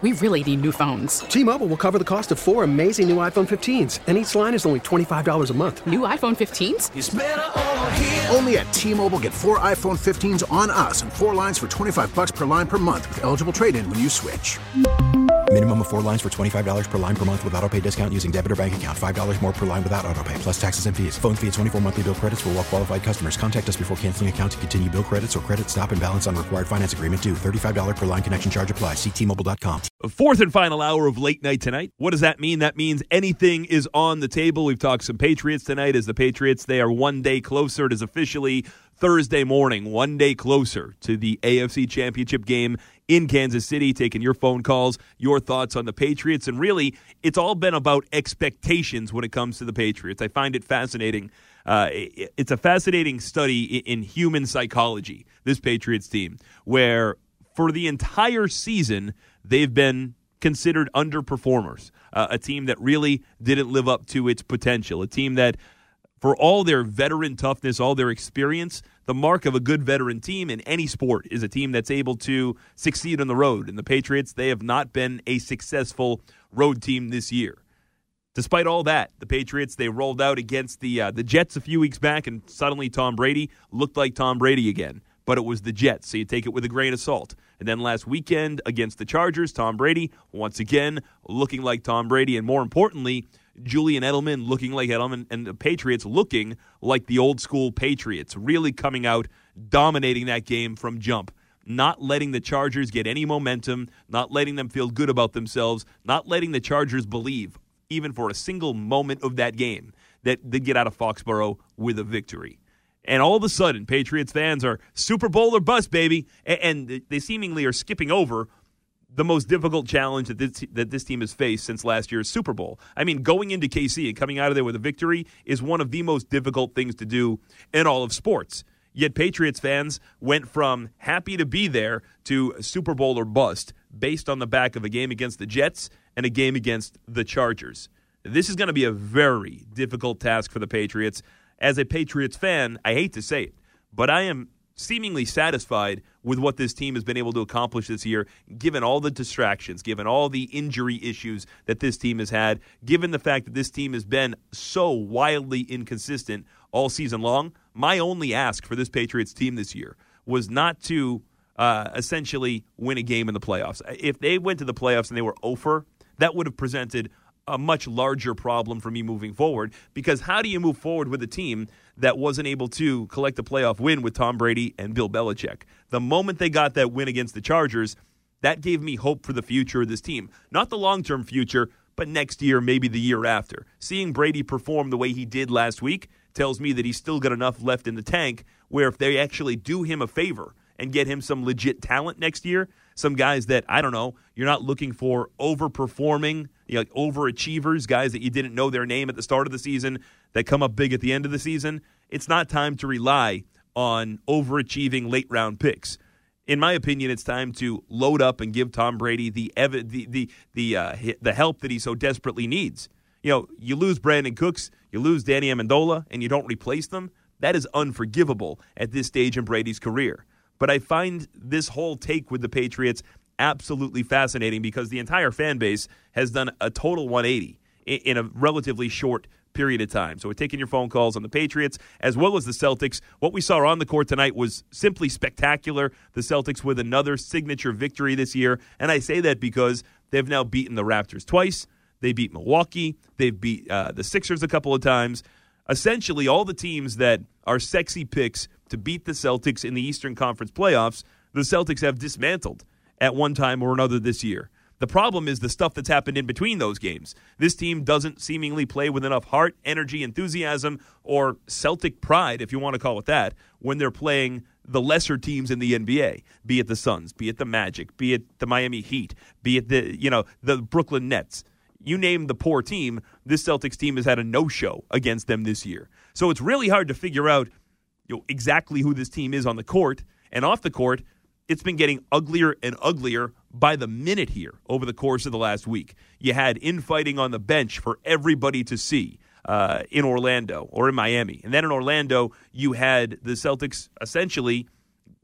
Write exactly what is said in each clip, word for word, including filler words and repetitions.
We really need new phones. T-Mobile will cover the cost of four amazing new iPhone fifteens, and each line is only twenty-five dollars a month. New iPhone fifteens? It's better over here. Only at T-Mobile, get four iPhone fifteens on us and four lines for twenty-five dollars per line per month with eligible trade-in when you switch. Minimum of four lines for twenty-five dollars per line per month with autopay discount using debit or bank account. five dollars more per line without autopay, plus taxes and fees. Phone fee at twenty-four monthly bill credits for well-qualified customers. Contact us before canceling account to continue bill credits or credit stop and balance on required finance agreement due. thirty-five dollars per line connection charge applies. See T Mobile dot com. Fourth and final hour of Late Night tonight. What does that mean? That means anything is on the table. We've talked some Patriots tonight. As the Patriots, they are one day closer. It is officially Thursday morning, one day closer to the A F C Championship game in Kansas City, taking your phone calls, your thoughts on the Patriots. And really, it's all been about expectations when it comes to the Patriots. I find it fascinating. Uh, it's a fascinating study in human psychology, this Patriots team, where for the entire season, they've been considered underperformers, uh, a team that really didn't live up to its potential, a team that, for all their veteran toughness, all their experience, the mark of a good veteran team in any sport is a team that's able to succeed on the road. And the Patriots, they have not been a successful road team this year. Despite all that, the Patriots, they rolled out against the uh, the Jets a few weeks back, and suddenly Tom Brady looked like Tom Brady again. But it was the Jets, so you take it with a grain of salt. And then last weekend against the Chargers, Tom Brady, once again, looking like Tom Brady. And more importantly, Julian Edelman looking like Edelman, and the Patriots looking like the old school Patriots, really coming out, dominating that game from jump, not letting the Chargers get any momentum, not letting them feel good about themselves, not letting the Chargers believe, even for a single moment of that game, that they'd get out of Foxborough with a victory. And all of a sudden, Patriots fans are Super Bowl or bust, baby, and they seemingly are skipping over the most difficult challenge that this, that this team has faced since last year's Super Bowl. I mean, going into K C and coming out of there with a victory is one of the most difficult things to do in all of sports. Yet Patriots fans went from happy to be there to Super Bowl or bust based on the back of a game against the Jets and a game against the Chargers. This is going to be a very difficult task for the Patriots. As a Patriots fan, I hate to say it, but I am seemingly satisfied with what this team has been able to accomplish this year, given all the distractions, given all the injury issues that this team has had, given the fact that this team has been so wildly inconsistent all season long. My only ask for this Patriots team this year was not to uh, essentially win a game in the playoffs. If they went to the playoffs and they were oh for, that would have presented a much larger problem for me moving forward, because how do you move forward with a team that wasn't able to collect a playoff win with Tom Brady and Bill Belichick? The moment they got that win against the Chargers, that gave me hope for the future of this team. Not the long-term future, but next year, maybe the year after. Seeing Brady perform the way he did last week tells me that he's still got enough left in the tank where if they actually do him a favor and get him some legit talent next year, some guys that, I don't know, you're not looking for overperforming, you know, like overachievers, guys that you didn't know their name at the start of the season that come up big at the end of the season. It's not time to rely on overachieving late-round picks. In my opinion, it's time to load up and give Tom Brady the ev- the the the, uh, the help that he so desperately needs. You know, you lose Brandon Cooks, you lose Danny Amendola, and you don't replace them. That is unforgivable at this stage in Brady's career. But I find this whole take with the Patriots absolutely fascinating because the entire fan base has done a total one eighty in a relatively short period of time. So we're taking your phone calls on the Patriots as well as the Celtics. What we saw on the court tonight was simply spectacular. The Celtics with another signature victory this year. And I say that because they've now beaten the Raptors twice. They beat Milwaukee. They've beat uh, the Sixers a couple of times. Essentially, all the teams that are sexy picks to beat the Celtics in the Eastern Conference playoffs, the Celtics have dismantled at one time or another this year. The problem is the stuff that's happened in between those games. This team doesn't seemingly play with enough heart, energy, enthusiasm, or Celtic pride, if you want to call it that, when they're playing the lesser teams in the N B A, be it the Suns, be it the Magic, be it the Miami Heat, be it the, you know, the Brooklyn Nets. You name the poor team, this Celtics team has had a no-show against them this year. So it's really hard to figure out, you know, exactly who this team is on the court. And off the court, it's been getting uglier and uglier by the minute here over the course of the last week. You had infighting on the bench for everybody to see uh, in Orlando or in Miami. And then in Orlando, you had the Celtics essentially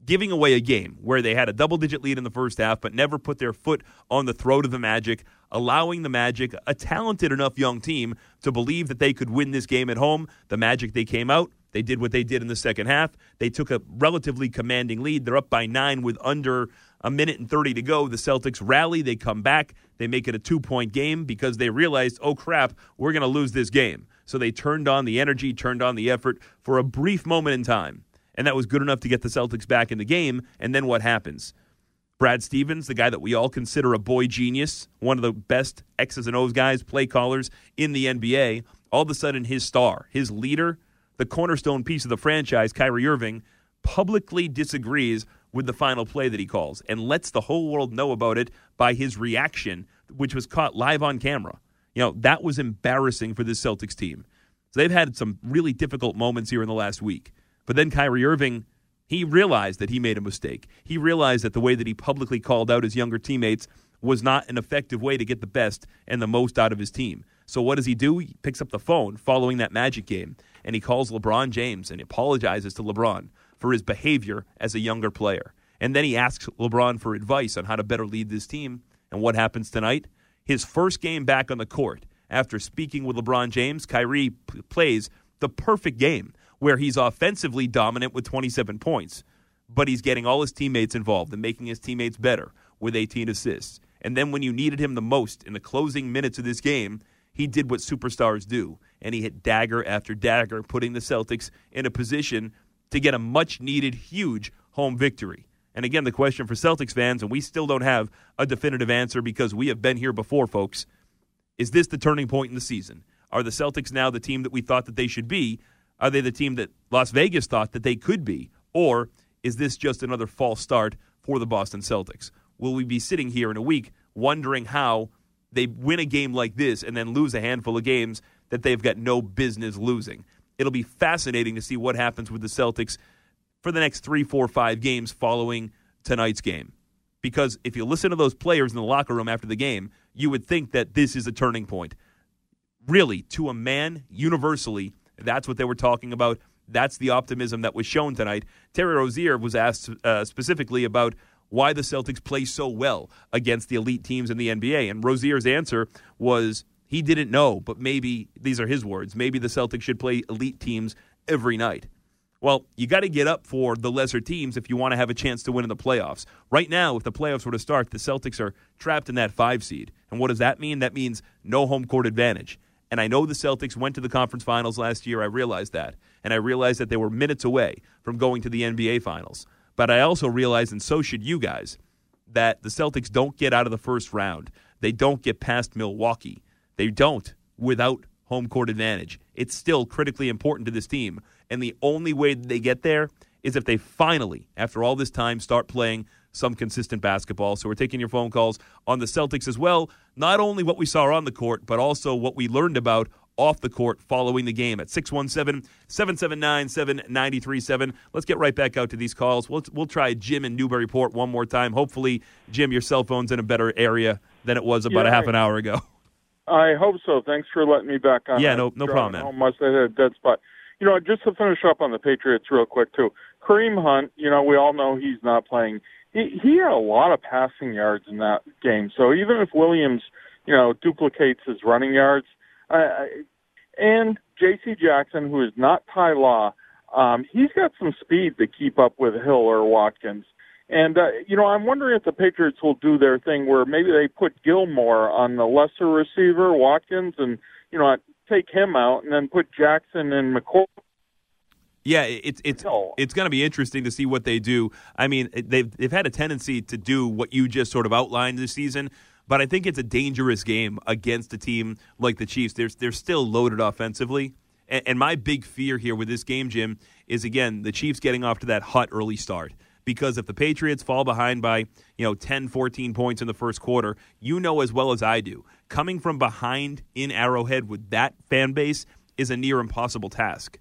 giving away a game where they had a double-digit lead in the first half but never put their foot on the throat of the Magic, allowing the Magic, a talented enough young team, to believe that they could win this game at home. The Magic, they came out. They did what they did in the second half. They took a relatively commanding lead. They're up by nine with under a minute and thirty to go. The Celtics rally. They come back. They make it a two-point game because they realized, oh, crap, we're going to lose this game. So they turned on the energy, turned on the effort for a brief moment in time. And that was good enough to get the Celtics back in the game. And then what happens? Brad Stevens, the guy that we all consider a boy genius, one of the best X's and O's guys, play callers in the N B A, all of a sudden his star, his leader, the cornerstone piece of the franchise, Kyrie Irving, publicly disagrees with the final play that he calls and lets the whole world know about it by his reaction, which was caught live on camera. You know, that was embarrassing for this Celtics team. So they've had some really difficult moments here in the last week. But then Kyrie Irving, he realized that he made a mistake. He realized that the way that he publicly called out his younger teammates was not an effective way to get the best and the most out of his team. So what does he do? He picks up the phone following that Magic game, and he calls LeBron James and apologizes to LeBron for his behavior as a younger player. And then he asks LeBron for advice on how to better lead this team. And what happens tonight? His first game back on the court, after speaking with LeBron James, Kyrie p- plays the perfect game, where he's offensively dominant with twenty-seven points, but he's getting all his teammates involved and making his teammates better with eighteen assists. And then when you needed him the most in the closing minutes of this game, he did what superstars do, and he hit dagger after dagger, putting the Celtics in a position to get a much-needed, huge home victory. And again, the question for Celtics fans, and we still don't have a definitive answer because we have been here before, folks, is this the turning point in the season? Are the Celtics now the team that we thought that they should be? Are they the team that Las Vegas thought that they could be? Or is this just another false start for the Boston Celtics? Will we be sitting here in a week wondering how they win a game like this and then lose a handful of games that they've got no business losing? It'll be fascinating to see what happens with the Celtics for the next three, four, five games following tonight's game. Because if you listen to those players in the locker room after the game, you would think that this is a turning point. Really, to a man, universally, that's what they were talking about. That's the optimism that was shown tonight. Terry Rozier was asked uh, specifically about why the Celtics play so well against the elite teams in the N B A. And Rozier's answer was he didn't know, but maybe, these are his words, maybe the Celtics should play elite teams every night. Well, you got to get up for the lesser teams if you want to have a chance to win in the playoffs. Right now, if the playoffs were to start, the Celtics are trapped in that five seed. And what does that mean? That means no home court advantage. And I know the Celtics went to the conference finals last year. I realized that. And I realized that they were minutes away from going to the N B A finals. But I also realized, and so should you guys, that the Celtics don't get out of the first round. They don't get past Milwaukee. They don't without home court advantage. It's still critically important to this team. And the only way that they get there is if they finally, after all this time, start playing some consistent basketball. So we're taking your phone calls on the Celtics as well. Not only what we saw on the court, but also what we learned about off the court following the game at six one seven, seven seven nine, seven nine three seven. Let's get right back out to these calls. We'll, we'll try Jim in Newburyport one more time. Hopefully, Jim, your cell phone's in a better area than it was about yeah, a half I, an hour ago. I hope so. Thanks for letting me back on. Yeah, no, no problem, man. Home. Must have hit a dead spot. You know, just to finish up on the Patriots real quick, too. Kareem Hunt, you know, we all know he's not playing. He, he had a lot of passing yards in that game. So even if Williams, you know, duplicates his running yards, uh, and J C Jackson, who is not Ty Law, um, he's got some speed to keep up with Hill or Watkins. And, uh, you know, I'm wondering if the Patriots will do their thing where maybe they put Gilmore on the lesser receiver, Watkins, and, you know, take him out and then put Jackson and McCoy. Yeah, it's it's it's going to be interesting to see what they do. I mean, they've they've had a tendency to do what you just sort of outlined this season, but I think it's a dangerous game against a team like the Chiefs. They're they're still loaded offensively, and, and my big fear here with this game, Jim, is again the Chiefs getting off to that hot early start. Because if the Patriots fall behind by, you know, ten, fourteen points in the first quarter, you know as well as I do, coming from behind in Arrowhead with that fan base is a near impossible task.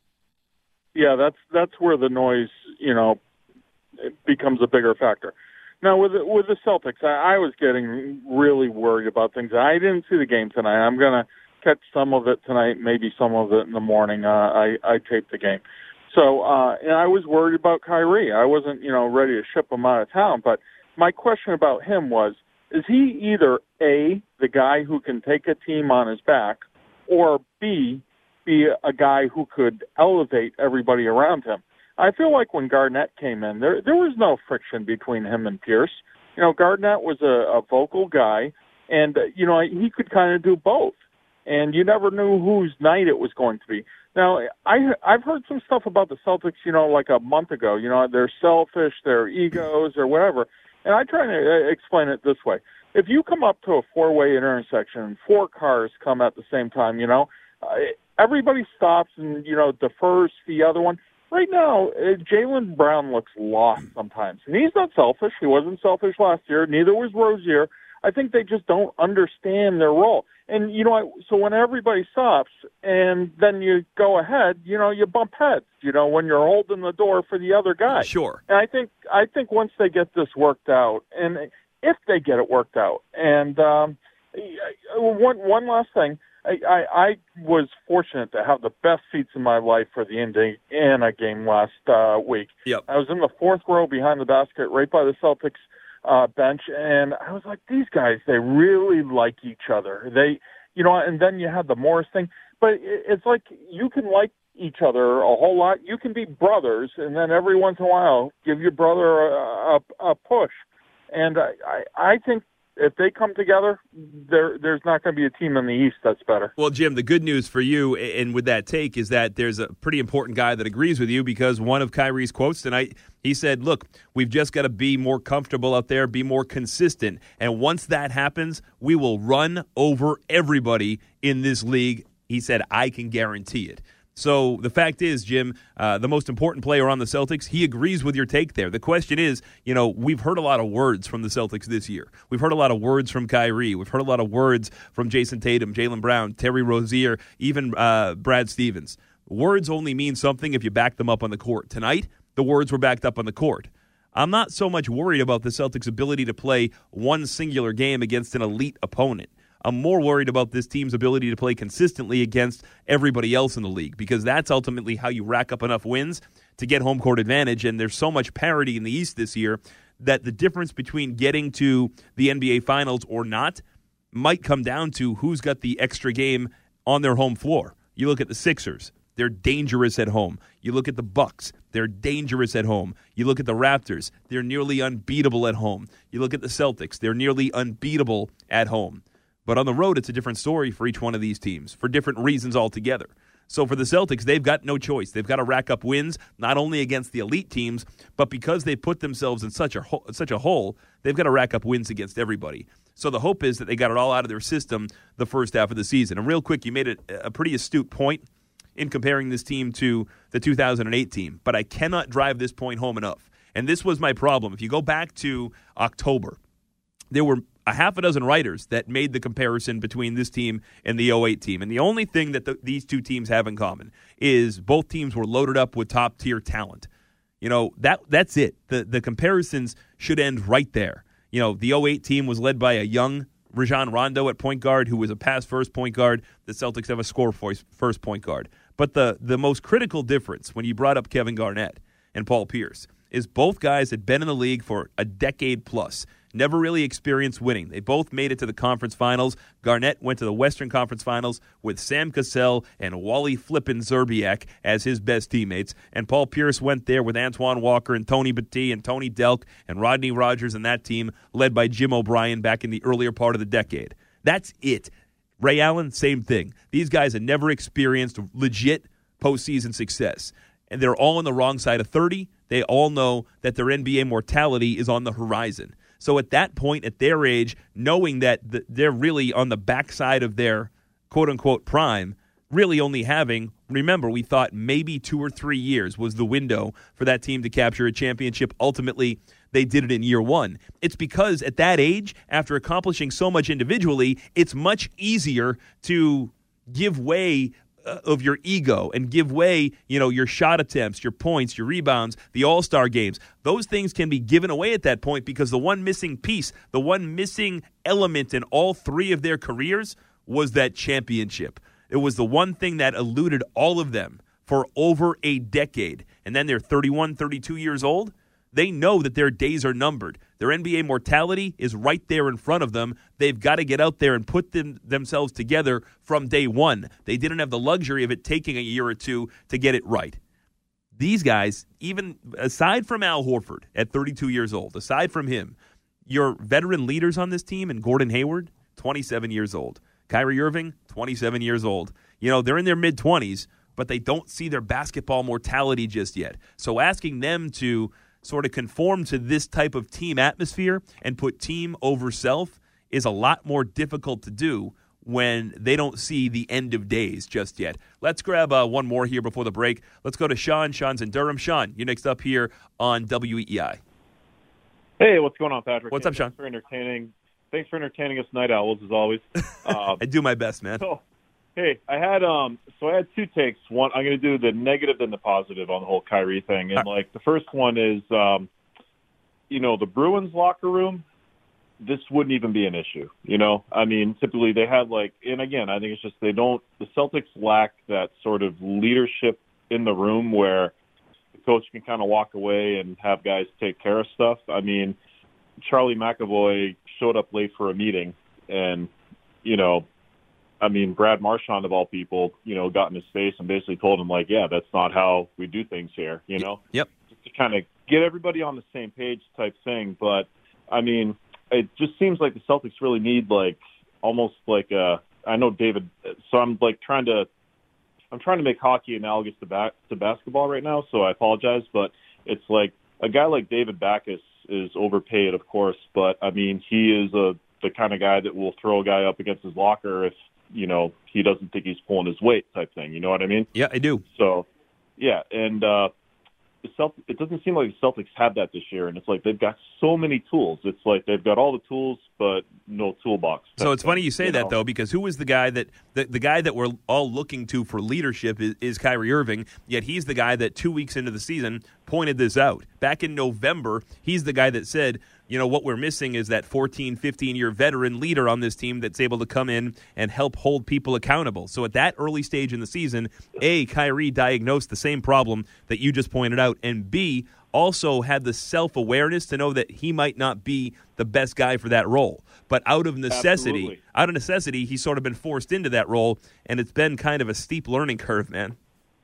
Yeah, that's that's where the noise, you know, becomes a bigger factor. Now, with the, with the Celtics, I, I was getting really worried about things. I didn't see the game tonight. I'm going to catch some of it tonight, maybe some of it in the morning. Uh, I, I taped the game. So, uh, and I was worried about Kyrie. I wasn't, you know, ready to ship him out of town. But my question about him was, is he either A, the guy who can take a team on his back, or B, be a guy who could elevate everybody around him? I feel like when Garnett came in, there there was no friction between him and Pierce. You know, Garnett was a, a vocal guy, and, uh, you know, he could kind of do both. And you never knew whose night it was going to be. Now, I, I've heard some stuff about the Celtics, you know, like a month ago. You know, they're selfish, they're egos, or whatever. And I try to explain it this way. If you come up to a four-way intersection and four cars come at the same time, you know, uh, everybody stops and, you know, defers to the other one. Right now, uh, Jaylen Brown looks lost sometimes. And he's not selfish. He wasn't selfish last year. Neither was Rozier. I think they just don't understand their role. And, you know, so when everybody stops and then you go ahead, you know, you bump heads, you know, when you're holding the door for the other guy. Sure. And I think I think once they get this worked out, and if they get it worked out, and um, one one last thing, I, I, I was fortunate to have the best seats in my life for the Indiana game last uh, week. Yep. I was in the fourth row behind the basket, right by the Celtics Uh, bench, and I was like, these guys, they really like each other. They, you know, and then you had the Morris thing, but it, it's like you can like each other a whole lot. You can be brothers, and then every once in a while, give your brother a, a, a push. And I, I, I think if they come together, there there's not going to be a team in the East that's better. Well, Jim, the good news for you, and with that take, is that there's a pretty important guy that agrees with you, because one of Kyrie's quotes tonight, he said, look, we've just got to be more comfortable out there, be more consistent, and once that happens, we will run over everybody in this league. He said, I can guarantee it. So the fact is, Jim, uh, the most important player on the Celtics, he agrees with your take there. The question is, you know, we've heard a lot of words from the Celtics this year. We've heard a lot of words from Kyrie. We've heard a lot of words from Jason Tatum, Jaylen Brown, Terry Rozier, even uh, Brad Stevens. Words only mean something if you back them up on the court. Tonight, the words were backed up on the court. I'm not so much worried about the Celtics' ability to play one singular game against an elite opponent. I'm more worried about this team's ability to play consistently against everybody else in the league, because that's ultimately how you rack up enough wins to get home court advantage. And there's so much parity in the East this year that the difference between getting to the N B A Finals or not might come down to who's got the extra game on their home floor. You look at the Sixers. They're dangerous at home. You look at the Bucks. They're dangerous at home. You look at the Raptors. They're nearly unbeatable at home. You look at the Celtics. They're nearly unbeatable at home. But on the road, it's a different story for each one of these teams for different reasons altogether. So for the Celtics, they've got no choice. They've got to rack up wins, not only against the elite teams, but because they put themselves in such a ho- such a hole, they've got to rack up wins against everybody. So the hope is that they got it all out of their system the first half of the season. And real quick, you made a, a pretty astute point in comparing this team to the two thousand eight team, but I cannot drive this point home enough. And this was my problem. If you go back to October, there were a half a dozen writers that made the comparison between this team and the oh eight team. And the only thing that the, these two teams have in common is both teams were loaded up with top-tier talent. You know, that that's it. The the comparisons should end right there. You know, the oh eight team was led by a young Rajon Rondo at point guard, who was a pass-first point guard. The Celtics have a score-first point guard. But the, the most critical difference when you brought up Kevin Garnett and Paul Pierce is both guys had been in the league for a decade plus, never really experienced winning. They both made it to the conference finals. Garnett went to the Western Conference Finals with Sam Cassell and Wally Flippin Zerbiak as his best teammates. And Paul Pierce went there with Antoine Walker and Tony Battie and Tony Delk and Rodney Rogers and that team led by Jim O'Brien back in the earlier part of the decade. That's it. Ray Allen, same thing. These guys had never experienced legit postseason success. And they're all on the wrong side of thirty. They all know that their N B A mortality is on the horizon. So at that point, at their age, knowing that they're really on the backside of their quote-unquote prime, really only having, remember, we thought maybe two or three years was the window for that team to capture a championship. Ultimately, they did it in year one. It's because at that age, after accomplishing so much individually, it's much easier to give way of your ego and give way, you know, your shot attempts, your points, your rebounds, the all-star games. Those things can be given away at that point because the one missing piece, the one missing element in all three of their careers was that championship. It was the one thing that eluded all of them for over a decade, and then they're thirty-one, thirty-two years old, they know that their days are numbered. Their N B A mortality is right there in front of them. They've got to get out there and put them, themselves together from day one. They didn't have the luxury of it taking a year or two to get it right. These guys, even aside from Al Horford at thirty-two years old, aside from him, your veteran leaders on this team and Gordon Hayward, twenty-seven years old. Kyrie Irving, twenty-seven years old. You know, they're in their mid-twenties, but they don't see their basketball mortality just yet. So asking them to sort of conform to this type of team atmosphere and put team over self is a lot more difficult to do when they don't see the end of days just yet. Let's grab uh, one more here before the break. Let's go to Sean. Sean's in Durham. Sean, you're next up here on W E I. Hey, what's going on, Patrick? What's hey, up, Sean? Thanks for entertaining. Thanks for entertaining us night owls, as always. Um, I do my best, man. So, hey, I had um, so I had two takes. One, I'm going to do the negative and the positive on the whole Kyrie thing. And like the first one is, um, you know, the Bruins locker room. This wouldn't even be an issue. You know, I mean, typically they have like, and again, I think it's just they don't. The Celtics lack that sort of leadership in the room where the coach can kind of walk away and have guys take care of stuff. I mean, Charlie McAvoy showed up late for a meeting, and you know, I mean, Brad Marchand of all people, you know, got in his face and basically told him like, yeah, that's not how we do things here. You know, yep, just to kind of get everybody on the same page type thing. But I mean, it just seems like the Celtics really need like almost like a. I know David, so I'm like trying to. I'm trying to make hockey analogous to back to basketball right now, so I apologize, but it's like a guy like David Backes is overpaid, of course, but I mean he is a the kind of guy that will throw a guy up against his locker if you know he doesn't think he's pulling his weight type thing. You know what I mean? Yeah, I do. So, yeah, and uh, the Celt- it doesn't seem like the Celtics have that this year, and it's like they've got so many tools. It's like they've got all the tools, but no toolbox. So it's funny you say you that, know? though, because who is the guy that the, the guy that we're all looking to for leadership is, is Kyrie Irving, yet he's the guy that two weeks into the season pointed this out. Back in November, he's the guy that said, you know, what we're missing is that fourteen, fifteen-year veteran leader on this team that's able to come in and help hold people accountable. So at that early stage in the season, A, Kyrie diagnosed the same problem that you just pointed out, and B, also had the self-awareness to know that he might not be the best guy for that role. But out of necessity, Absolutely. out of necessity, he's sort of been forced into that role, and it's been kind of a steep learning curve, man.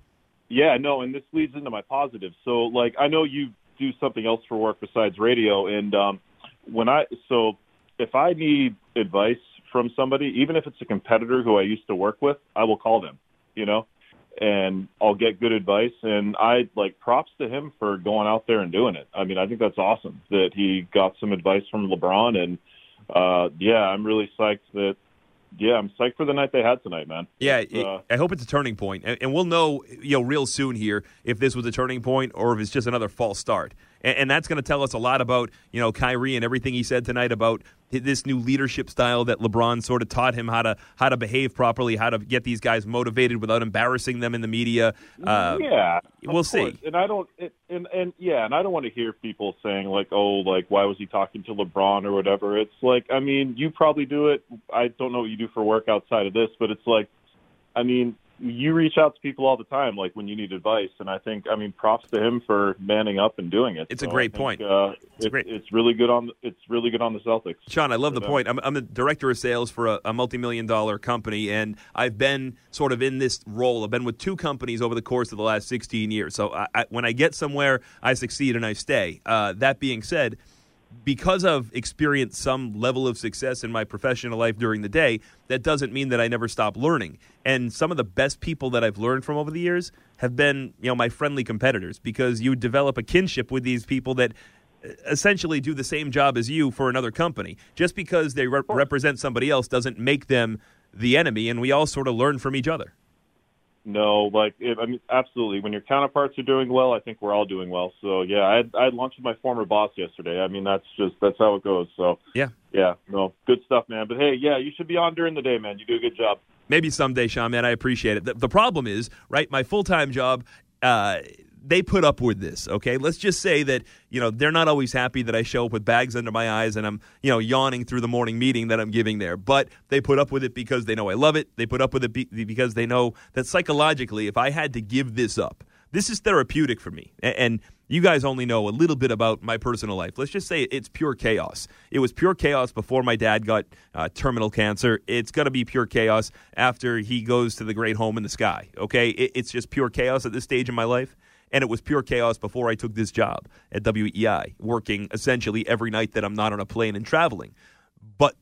Yeah, no, and this leads into my positives. So, like, I know you do something else for work besides radio, and um, when I so if I need advice from somebody, even if it's a competitor who I used to work with, I will call them, you know, and I'll get good advice. And I like props to him for going out there and doing it. I mean, I think that's awesome that he got some advice from LeBron, and uh, yeah, I'm really psyched that. Yeah, I'm psyched for the night they had tonight, man. Yeah, It's, uh, I hope it's a turning point, and, and we'll know, you know, real soon here if this was a turning point or if it's just another false start. And, and that's going to tell us a lot about, you know, Kyrie and everything he said tonight about this new leadership style that LeBron sort of taught him how to how to behave properly, how to get these guys motivated without embarrassing them in the media. Uh, yeah, we'll of see. course. And I don't, it, and and yeah, and I don't want to hear people saying like, oh, like why was he talking to LeBron or whatever. It's like, I mean, you probably do it. I don't know what you do for work outside of this, but it's like, I mean, you reach out to people all the time, like when you need advice, and I think, I mean, props to him for manning up and doing it. It's so a great I think, point. Uh, It's it, great. It's really good on. It's really good on the Celtics. Sean, I love the them. point. I'm, I'm the director of sales for a, a multi-million dollar company, and I've been sort of in this role. I've been with two companies over the course of the last sixteen years. So I, I, when I get somewhere, I succeed and I stay. Uh, that being said, because I've experienced some level of success in my professional life during the day, that doesn't mean that I never stop learning. And some of the best people that I've learned from over the years have been, you know, my friendly competitors, because you develop a kinship with these people that essentially do the same job as you for another company. Just because they re- represent somebody else doesn't make them the enemy, and we all sort of learn from each other. No, like it, I mean, absolutely. When your counterparts are doing well, I think we're all doing well. So yeah, I had, I had lunch with my former boss yesterday. I mean, that's just that's how it goes. So Yeah. yeah, no, good stuff, man. But hey, yeah, you should be on during the day, man. You do a good job. Maybe someday, Sean, man, I appreciate it. The, the problem is, right, my full-time job, uh, they put up with this, okay? Let's just say that, you know, they're not always happy that I show up with bags under my eyes and I'm, you know, yawning through the morning meeting that I'm giving there. But they put up with it because they know I love it. They put up with it be- because they know that psychologically, if I had to give this up, this is therapeutic for me. And, and you guys only know a little bit about my personal life. Let's just say it's pure chaos. It was pure chaos before my dad got uh, terminal cancer. It's going to be pure chaos after he goes to the great home in the sky, okay? It, it's just pure chaos at this stage in my life. And it was pure chaos before I took this job at W E I, working essentially every night that I'm not on a plane and traveling. But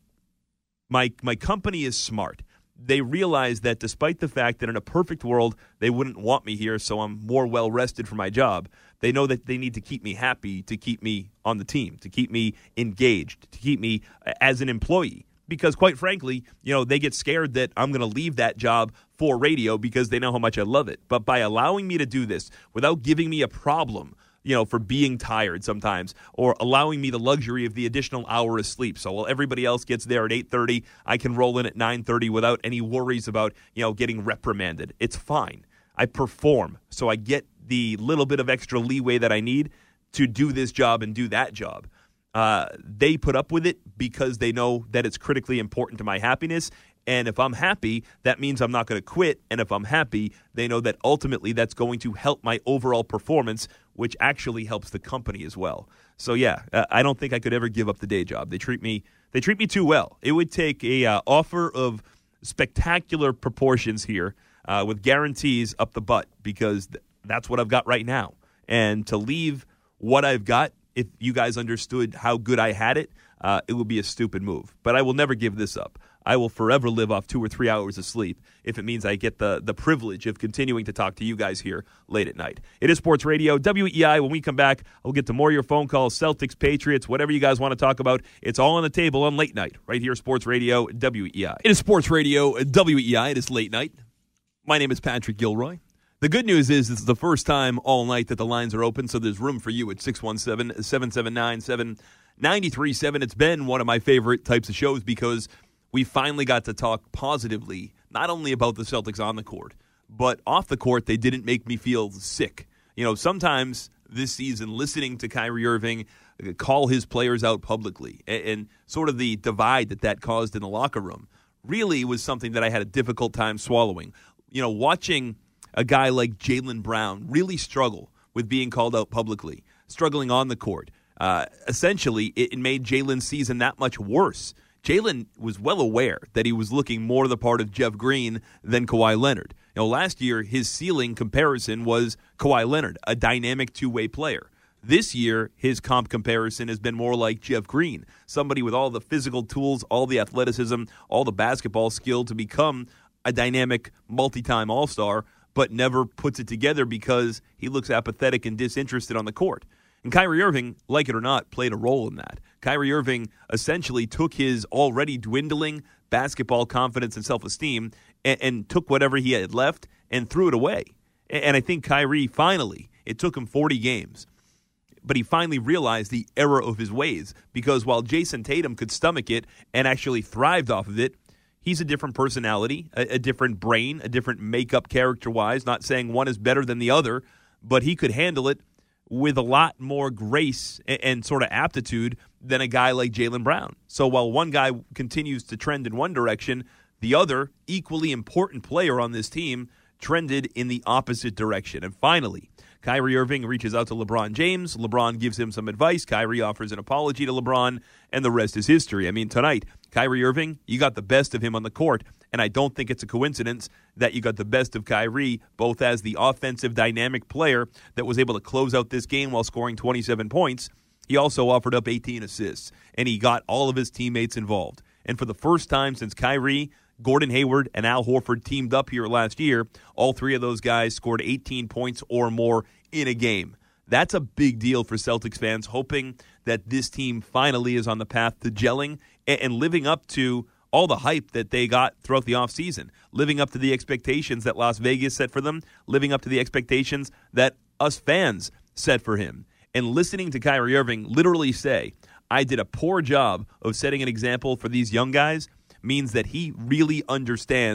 my my company is smart. They realize that despite the fact that in a perfect world, they wouldn't want me here, so I'm more well-rested for my job, they know that they need to keep me happy, to keep me on the team, to keep me engaged, to keep me as an employee. Because quite frankly, you know, they get scared that I'm going to leave that job for radio because they know how much I love it. But by allowing me to do this without giving me a problem, you know, for being tired sometimes, or allowing me the luxury of the additional hour of sleep. So while everybody else gets there at eight thirty, I can roll in at nine thirty without any worries about, you know, getting reprimanded. It's fine. I perform, so I get the little bit of extra leeway that I need to do this job and do that job. Uh, they put up with it because they know that it's critically important to my happiness. And if I'm happy, that means I'm not going to quit. And if I'm happy, they know that ultimately that's going to help my overall performance, which actually helps the company as well. So yeah, I don't think I could ever give up the day job. They treat me, they treat me too well. It would take a uh, offer of spectacular proportions here uh, with guarantees up the butt, because th- that's what I've got right now. And to leave what I've got, if you guys understood how good I had it, uh, it would be a stupid move. But I will never give this up. I will forever live off two or three hours of sleep if it means I get the, the privilege of continuing to talk to you guys here late at night. It is Sports Radio, W E I. When we come back, we'll get to more of your phone calls, Celtics, Patriots, whatever you guys want to talk about. It's all on the table on late night, right here, Sports Radio, W E I. It is Sports Radio, W E I. It is late night. My name is Patrick Gilroy. The good news is it's the first time all night that the lines are open, so there's room for you at six one seven, seven seven nine, seven nine three seven. It's been one of my favorite types of shows because we finally got to talk positively, not only about the Celtics on the court, but off the court, they didn't make me feel sick. You know, sometimes this season, listening to Kyrie Irving call his players out publicly and, and sort of the divide that that caused in the locker room really was something that I had a difficult time swallowing. You know, watching a guy like Jaylen Brown really struggle with being called out publicly, struggling on the court. Uh, essentially, it, it made Jaylen's season that much worse. Jaylen was well aware that he was looking more the part of Jeff Green than Kawhi Leonard. You know, last year, his ceiling comparison was Kawhi Leonard, a dynamic two-way player. This year, his comp comparison has been more like Jeff Green, somebody with all the physical tools, all the athleticism, all the basketball skill to become a dynamic multi-time all-star, but never puts it together because he looks apathetic and disinterested on the court. And Kyrie Irving, like it or not, played a role in that. Kyrie Irving essentially took his already dwindling basketball confidence and self-esteem and, and took whatever he had left and threw it away. And I think Kyrie finally, it took him forty games, but he finally realized the error of his ways, because while Jason Tatum could stomach it and actually thrived off of it, he's a different personality, a, a different brain, a different makeup character-wise, not saying one is better than the other, but he could handle it with a lot more grace and, and sort of aptitude than a guy like Jaylen Brown. So while one guy continues to trend in one direction, the other, equally important player on this team, trended in the opposite direction. And finally, Kyrie Irving reaches out to LeBron James. LeBron gives him some advice. Kyrie offers an apology to LeBron, and the rest is history. I mean, tonight, Kyrie Irving, you got the best of him on the court, and I don't think it's a coincidence that you got the best of Kyrie, both as the offensive dynamic player that was able to close out this game while scoring twenty-seven points. He also offered up eighteen assists, and he got all of his teammates involved. And for the first time since Kyrie, Gordon Hayward, and Al Horford teamed up here last year, all three of those guys scored eighteen points or more in a game. That's a big deal for Celtics fans, hoping that this team finally is on the path to gelling and living up to all the hype that they got throughout the offseason, living up to the expectations that Las Vegas set for them, living up to the expectations that us fans set for him. And listening to Kyrie Irving literally say, I did a poor job of setting an example for these young guys, means that he really understands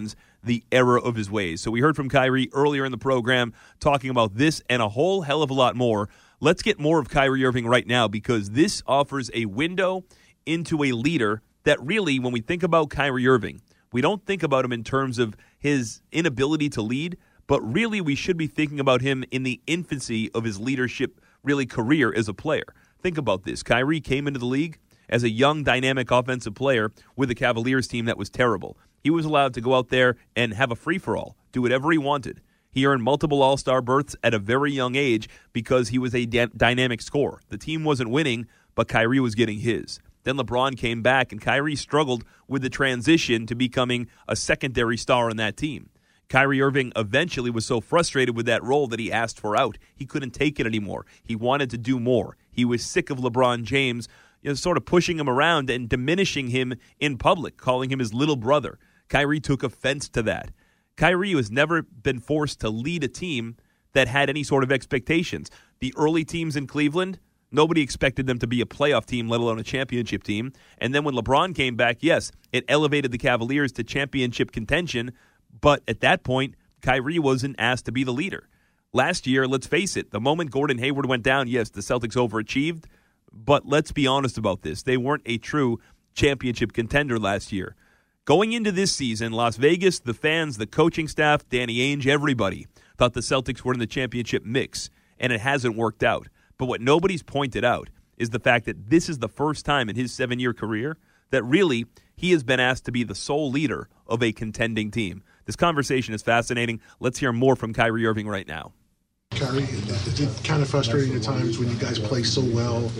the error of his ways. So we heard from Kyrie earlier in the program talking about this and a whole hell of a lot more. Let's get more of Kyrie Irving right now, because this offers a window into a leader that really, when we think about Kyrie Irving, we don't think about him in terms of his inability to lead, but really we should be thinking about him in the infancy of his leadership, really career as a player. Think about this. Kyrie came into the league as a young, dynamic offensive player with a Cavaliers team that was terrible. He was allowed to go out there and have a free-for-all, do whatever he wanted. He earned multiple All-Star berths at a very young age because he was a d- dynamic scorer. The team wasn't winning, but Kyrie was getting his. Then LeBron came back, and Kyrie struggled with the transition to becoming a secondary star on that team. Kyrie Irving eventually was so frustrated with that role that he asked for out. He couldn't take it anymore. He wanted to do more. He was sick of LeBron James, you know, sort of pushing him around and diminishing him in public, calling him his little brother. Kyrie took offense to that. Kyrie has never been forced to lead a team that had any sort of expectations. The early teams in Cleveland, nobody expected them to be a playoff team, let alone a championship team. And then when LeBron came back, yes, it elevated the Cavaliers to championship contention, but at that point, Kyrie wasn't asked to be the leader. Last year, let's face it, the moment Gordon Hayward went down, yes, the Celtics overachieved, but let's be honest about this. They weren't a true championship contender last year. Going into this season, Las Vegas, the fans, the coaching staff, Danny Ainge, everybody thought the Celtics were in the championship mix, and it hasn't worked out. But what nobody's pointed out is the fact that this is the first time in his seven-year career that really he has been asked to be the sole leader of a contending team. This conversation is fascinating. Let's hear more from Kyrie Irving right now. Kyrie, is it kind of frustrating at times when you guys play so well, um,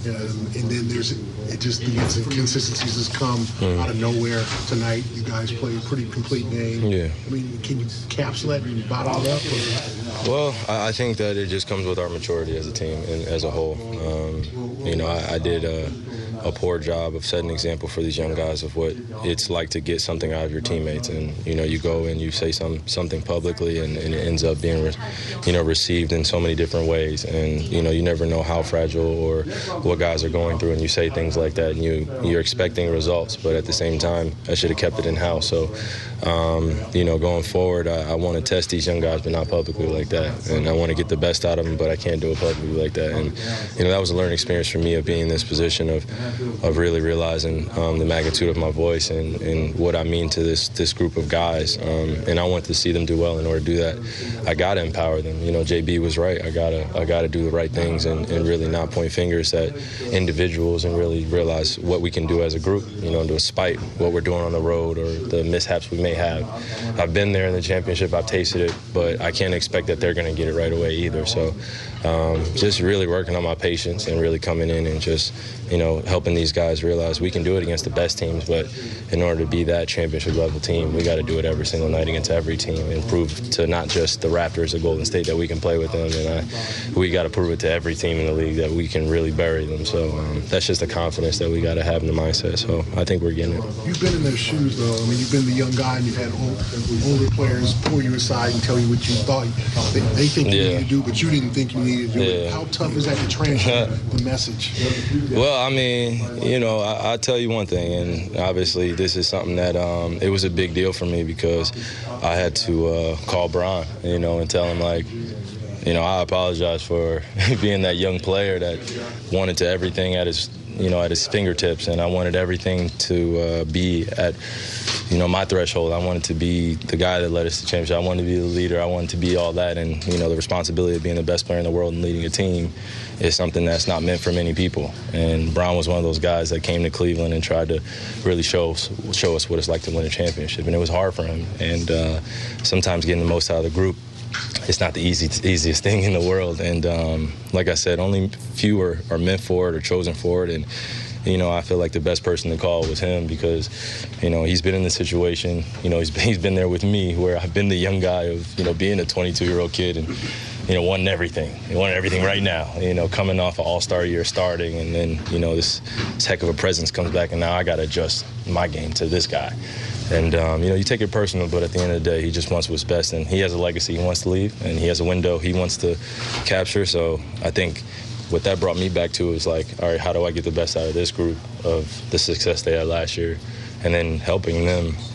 and then there's it just the inconsistencies just come mm. out of nowhere tonight? You guys play a pretty complete game. Yeah. I mean, can you capsule that and bottle it up? Or? Well, I think that it just comes with our maturity as a team and as a whole. Um, you know, I, I did a, a poor job of setting an example for these young guys of what it's like to get something out of your teammates, and you know, you go and you say some something publicly, and, and it ends up being, you know, received in so many different ways, and you know, you never know how fragile or what guys are going through, and you say things like that, and you you're expecting results, but at the same time, I should have kept it in house. So, um, you know, going forward, I, I want to test these young guys, but not publicly like that, and I want to get the best out of them, but I can't do it publicly like that. And you know, that was a learning experience for me of being in this position of of really realizing um, the magnitude of my voice and, and what I mean to this this group of guys. Um, and I want to see them do well. In order to do that, I got to empower them. You know, J B was right. I gotta I gotta do the right things and, and really not point fingers at individuals and really realize what we can do as a group. You know, despite what we're doing on the road or the mishaps we may have. I've been there in the championship. I've tasted it, but I can't expect that they're going to get it right away either. So um, just really working on my patience and really coming in and just, you know, helping these guys realize we can do it against the best teams, but in order to be that championship level team, we got to do it every single night against every team and prove to not just the Raptors or Golden State that we can play with them, and I, we got to prove it to every team in the league that we can really bury them. So um, that's just the confidence that we got to have in the mindset. So I think we're getting it. You've been in those shoes, though. I mean, you've been the young guy, and you've had old, older players pull you aside and tell you what you thought they, they think you yeah. needed to do, but you didn't think you needed to do yeah. it. How tough is that to translate the message? Well, I mean, you know, I, I'll tell you one thing, and obviously this is something that um, it was a big deal for me because I had to uh, call Bron, you know, and tell him, like, you know, I apologize for being that young player that wanted to everything at his, you know, at his fingertips, and I wanted everything to uh, be at, you know, my threshold. I wanted to be the guy that led us to championship. I wanted to be the leader. I wanted to be all that, and you know, the responsibility of being the best player in the world and leading a team is something that's not meant for many people. And Bron was one of those guys that came to Cleveland and tried to really show us, show us what it's like to win a championship, and it was hard for him. And uh, sometimes getting the most out of the group, it's not the easy, easiest thing in the world. And um, like I said, only few are, are meant for it or chosen for it. And you know, I feel like the best person to call was him because, you know, he's been in this situation. You know, he's been, he's been there with me where I've been the young guy of, you know, being a twenty-two-year-old kid and, you know, wanting everything. He wanted everything right now, you know, coming off an all-star year starting, and then, you know, this, this heck of a presence comes back, and now I got to adjust my game to this guy. And, um, you know, you take it personal, but at the end of the day, he just wants what's best, and he has a legacy he wants to leave, and he has a window he wants to capture. So I think what that brought me back to was like, all right, how do I get the best out of this group of the success they had last year, and then helping them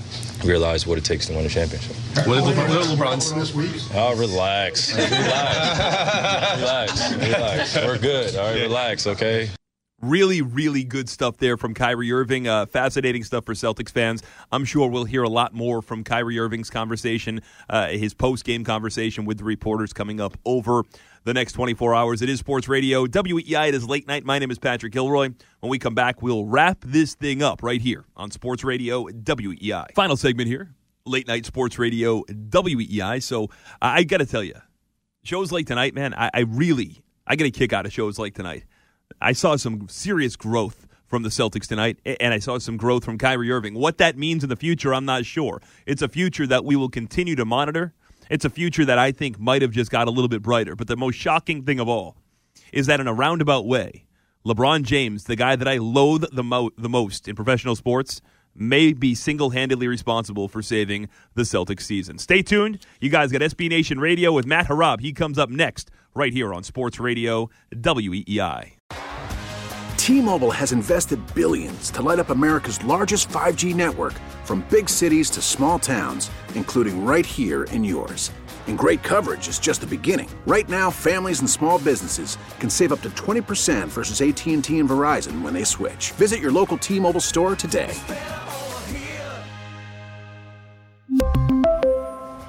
realize what it takes to win a championship. What are LeBron, what are LeBron's? This week? Oh, relax. Relax. Relax. Relax. We're good. All right, relax, okay? Really, really good stuff there from Kyrie Irving. Uh, fascinating stuff for Celtics fans. I'm sure we'll hear a lot more from Kyrie Irving's conversation, uh, his post-game conversation with the reporters coming up over the next twenty-four hours. It is Sports Radio W E I. It is late night. My name is Patrick Gilroy. When we come back, we'll wrap this thing up right here on Sports Radio W E I. Final segment here, late night Sports Radio W E I. So I, I got to tell you, shows like tonight, man, I, I really, I get a kick out of shows like tonight. I saw some serious growth from the Celtics tonight, and I saw some growth from Kyrie Irving. What that means in the future, I'm not sure. It's a future that we will continue to monitor. It's a future that I think might have just got a little bit brighter. But the most shocking thing of all is that in a roundabout way, LeBron James, the guy that I loathe the, mo- the most in professional sports, may be single-handedly responsible for saving the Celtics season. Stay tuned. You guys got S B Nation Radio with Matt Harab. He comes up next right here on Sports Radio W E I. T-Mobile has invested billions to light up America's largest five G network, from big cities to small towns, including right here in yours. And great coverage is just the beginning. Right now, families and small businesses can save up to twenty percent versus A T and T and Verizon when they switch. Visit your local T-Mobile store today.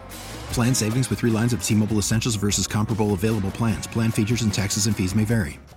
Plan savings with three lines of T-Mobile Essentials versus comparable available plans. Plan features and taxes and fees may vary.